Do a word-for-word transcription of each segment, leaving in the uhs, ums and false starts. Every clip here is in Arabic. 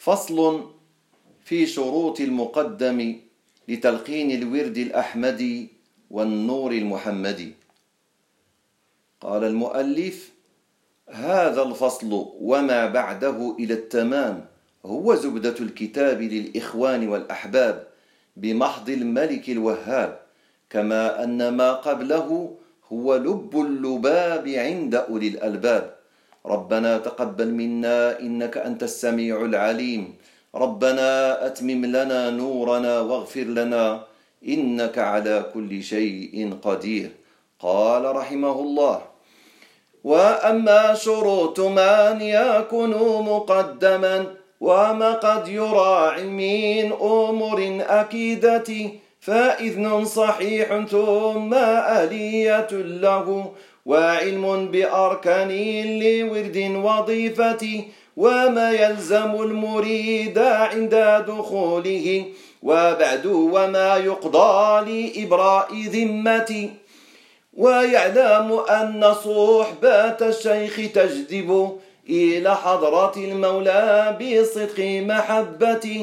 فصل في شروط المقدم لتلقين الورد الأحمدي والنور المحمدي. قال المؤلف: هذا الفصل وما بعده إلى التمام هو زبدة الكتاب للإخوان والأحباب بمحض الملك الوهاب، كما أن ما قبله هو لب اللباب عند أولي الألباب. ربنا تقبل منا إنك أنت السميع العليم، ربنا أتمم لنا نورنا واغفر لنا إنك على كل شيء قدير. قال رحمه الله: وأما شروط من يكون مقدما وما قد يراعي من أمور أكيدة، فإذن صحيح ثم آلية له، وعلم بأركان لورد وظيفة، وما يلزم المريد عند دخوله، وبعد وما يقضى لإبراء ذمة. ويعلم أن صحبة الشيخ تجذب إلى حضرة المولى بصدق محبة،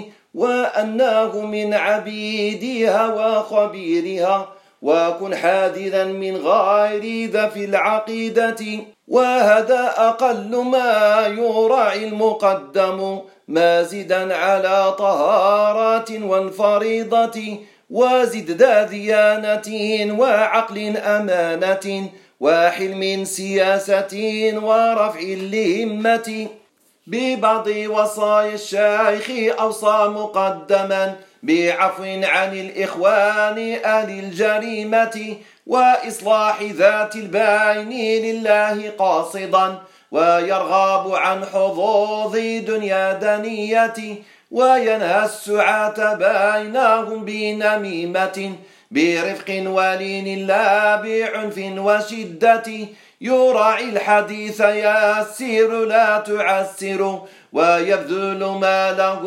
وأنه من عبيدها وخبيرها، وكن حاذرا من غير ذا في العقيدة. وهذا أقل ما يراعي المقدم، مازدا على طهارة والفريضة، وزد ذا ديانة وعقل أمانة، وحلم سياسة ورفع الهمة. ببعض وصايا الشيخ أوصى مقدما بعفو عن الإخوان آل الجريمة، وإصلاح ذات البين لله قاصدا، ويرغب عن حظوظ دنيا دنية، وينهى السعاة بينهم بنميمة، برفق ولين لا بعنف وشدة. يراعي الحديث يسير لا تعسر، ويبذل ماله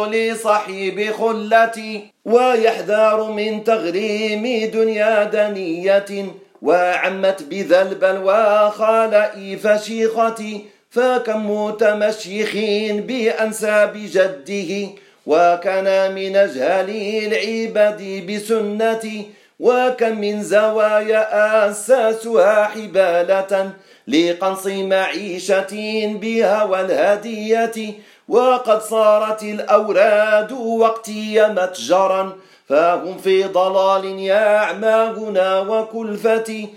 لصحيب خلة، ويحذر من تغريم دنيا دنية، وعمت بذا البلوى خلاء فشيخة. فكم متمشيخ بأنساب جده، وكان من أجهل العباد بسنة، وكم من زوايا أساسها حبالة لقنص معيشة بها والهدية. وقد صارت الأوراد وقتي متجرا، فهم في ضلال يعماهنا وكلفة،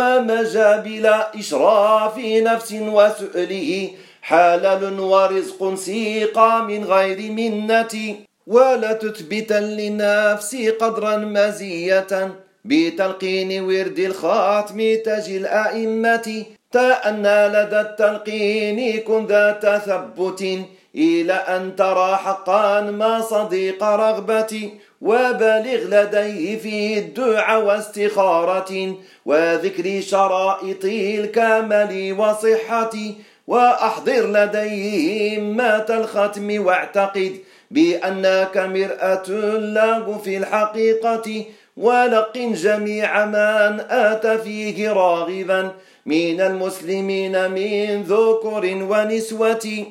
ومجابل إشراف نفس وسؤله، حلال ورزق سيقى من غير منة. ولا تثبتا للنفس قدرا مزية بتلقين ورد الخاتم تجي الأئمة، تأنى لدى التلقين كن ذا تثبت، إلى أن ترى حقا ما صديق رغبة. وبالغ لديه في الدعاء واستخارة، وذكر شرائط الكمال وصحة، وأحضر لديه همة الختم، واعتقد بأنك مرآة له في الحقيقة. ولقن جميع من آتى فيه راغبا من المسلمين من ذكر ونسوة،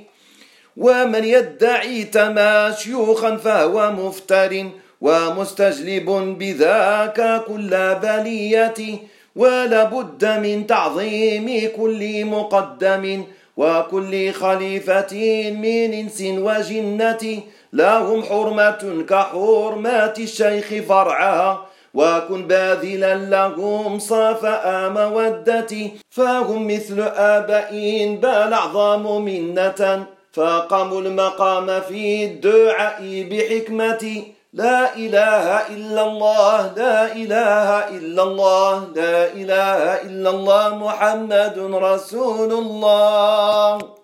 ومن يدعي تماشيوخا فهو مفتر، ومستجلب بذاك كل بلية. ولا بد من تعظيم كل مقدم وكل خليفة من إنس وجنة، لهم حرمة كحرمات الشيخ فرعها، وكن باذلا لهم صفاء مودة. فهم مثل آباء بل أعظم منة، فقاموا المقام في الدعاء بحكمة. لا إله إلا الله، لا إله إلا الله، لا إله إلا الله، محمد رسول الله.